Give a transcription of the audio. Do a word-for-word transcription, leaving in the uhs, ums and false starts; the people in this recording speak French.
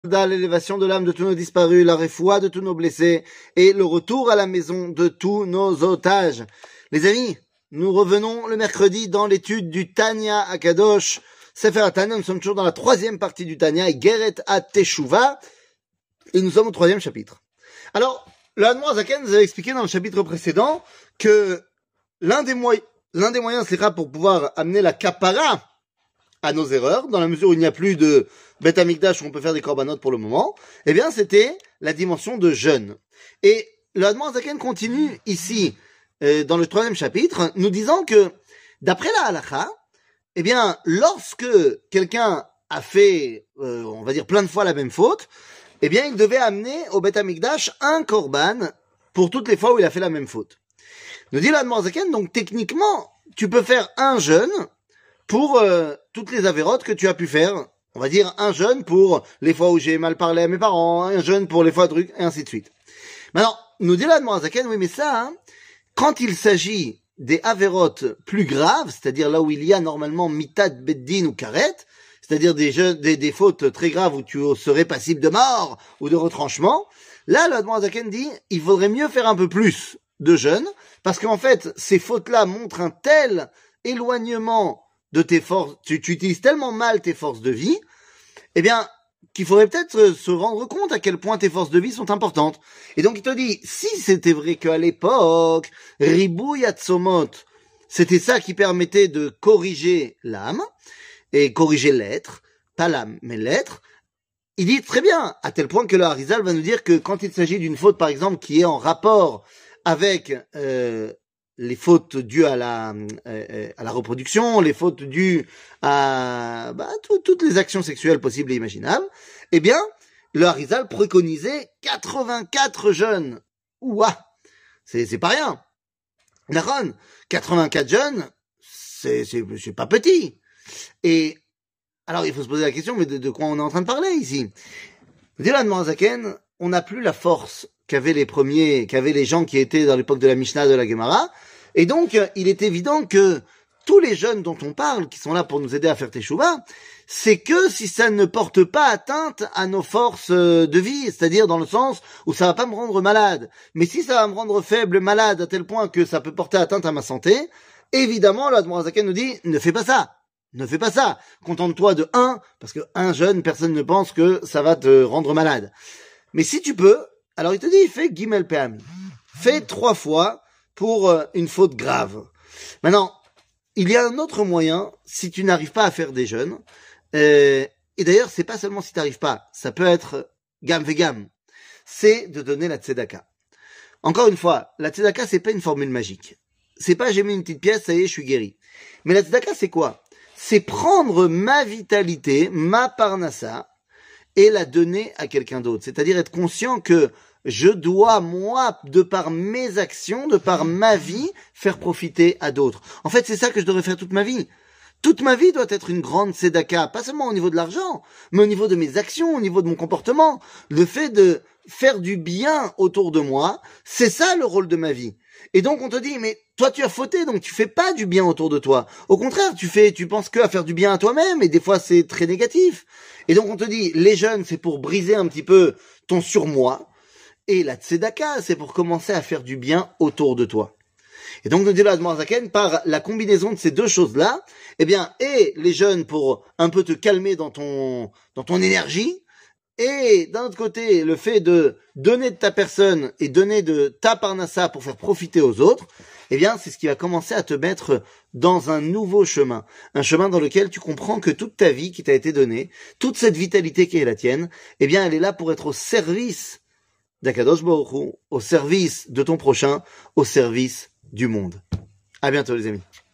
l'élévation de l'âme de tous nos disparus, la réfoua de tous nos blessés et le retour à la maison de tous nos otages. Les amis, nous revenons le mercredi dans l'étude du Tanya Akadosh. Sefer Tanya, nous sommes toujours dans la troisième partie du Tanya, et Geret à Teshuva, et nous sommes au troisième chapitre. Alors, le Admor Zaken nous avait expliqué dans le chapitre précédent que l'un des moyens, l'un des moyens, c'est là pour pouvoir amener la kapara à nos erreurs, dans la mesure où il n'y a plus de Beth Amikdash où on peut faire des korbanot pour le moment, eh bien, c'était la dimension de jeûne. Et le Admor Zaken continue ici, euh, dans le troisième chapitre, nous disant que, d'après la halakha, eh bien, lorsque quelqu'un a fait, euh, on va dire plein de fois la même faute, eh bien, il devait amener au Beth Amikdash un korban pour toutes les fois où il a fait la même faute. Nous dit l'Admor Zaken, donc techniquement, tu peux faire un jeûne pour euh, toutes les avérotes que tu as pu faire. On va dire un jeûne pour les fois où j'ai mal parlé à mes parents, un jeûne pour les fois de trucs, et ainsi de suite. Maintenant, nous dit l'Admor Zaken, oui, mais ça, hein, quand il s'agit des avérotes plus graves, c'est-à-dire là où il y a normalement mitad beddin ou karet, c'est-à-dire des, jeux, des, des fautes très graves où tu serais passible de mort ou de retranchement, là, l'Admor Zaken dit, il vaudrait mieux faire un peu plus de jeûne, parce qu'en fait, ces fautes-là montrent un tel éloignement de tes forces, tu, tu utilises tellement mal tes forces de vie, eh bien, qu'il faudrait peut-être se rendre compte à quel point tes forces de vie sont importantes. Et donc, il te dit, si c'était vrai qu'à l'époque, Ribou Yatsomot, c'était ça qui permettait de corriger l'âme, et corriger l'être, pas l'âme, mais l'être, il dit très bien, à tel point que le Harizal va nous dire que quand il s'agit d'une faute, par exemple, qui est en rapport avec euh, les fautes dues à la euh, à la reproduction, les fautes dues à bah, tout, toutes les actions sexuelles possibles et imaginables, eh bien, le Harizal préconisait quatre-vingt-quatre jeunes. Ouah, c'est c'est pas rien. Naron, quatre-vingt-quatre jeunes, c'est c'est c'est pas petit. Et alors, il faut se poser la question, mais de, de quoi on est en train de parler ici? Dit l'Admor Zaken, on n'a plus la force qu'avaient les premiers, qu'avaient les gens qui étaient dans l'époque de la Mishnah, de la Gemara. Et donc, il est évident que tous les jeunes dont on parle, qui sont là pour nous aider à faire Teshuvah, c'est que si ça ne porte pas atteinte à nos forces de vie, c'est-à-dire dans le sens où ça va pas me rendre malade. Mais si ça va me rendre faible, malade, à tel point que ça peut porter atteinte à ma santé, évidemment, l'Admor Zaken nous dit, ne fais pas ça. Ne fais pas ça. Contente-toi de un, parce que un jeune, personne ne pense que ça va te rendre malade. Mais si tu peux, alors il te dit, fais Gimel Pe'ami. Fais trois fois pour euh, une faute grave. Maintenant, il y a un autre moyen, si tu n'arrives pas à faire des jeûnes, euh, et d'ailleurs, c'est pas seulement si tu n'arrives pas, ça peut être gam vegam, c'est de donner la tzedaka. Encore une fois, la tzedaka, c'est pas une formule magique. C'est pas j'ai mis une petite pièce, ça y est, je suis guéri. Mais la tzedaka, c'est quoi? C'est prendre ma vitalité, ma parnassa, et la donner à quelqu'un d'autre. C'est-à-dire être conscient que je dois, moi, de par mes actions, de par ma vie, faire profiter à d'autres. En fait, c'est ça que je devrais faire toute ma vie. Toute ma vie doit être une grande tzedaka, pas seulement au niveau de l'argent, mais au niveau de mes actions, au niveau de mon comportement. Le fait de faire du bien autour de moi, c'est ça le rôle de ma vie. Et donc on te dit, mais toi tu as fauté, donc tu fais pas du bien autour de toi. Au contraire, tu fais, tu penses que à faire du bien à toi-même, et des fois c'est très négatif. Et donc on te dit, les jeunes, c'est pour briser un petit peu ton surmoi, et la tzedaka, c'est pour commencer à faire du bien autour de toi. Et donc nous dit l'Admor Zaken, par la combinaison de ces deux choses-là, eh bien, et les jeunes pour un peu te calmer dans ton dans ton énergie, et d'un autre côté, le fait de donner de ta personne et donner de ta parnassa pour faire profiter aux autres, eh bien, c'est ce qui va commencer à te mettre dans un nouveau chemin. Un chemin dans lequel tu comprends que toute ta vie qui t'a été donnée, toute cette vitalité qui est la tienne, eh bien, elle est là pour être au service d'Akadosh Baruch Hu, au service de ton prochain, au service du monde. À bientôt, les amis.